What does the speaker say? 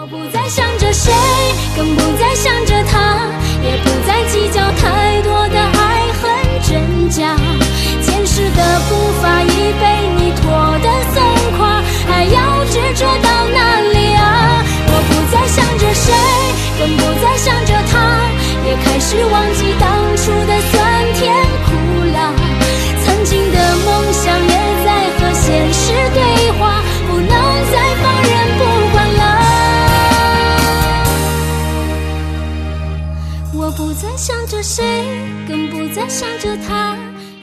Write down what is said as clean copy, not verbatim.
不再想着谁，更不再想着他，也不再计较太多的爱恨真假。前世的步伐已被你拖得松垮，还要执着到哪里啊？我不再想着谁，更不再想着他，也开始忘记当初的酸甜苦辣。曾经的梦想也在和现实对话，不能再放任不管了。我不再想着谁，更不再想着他，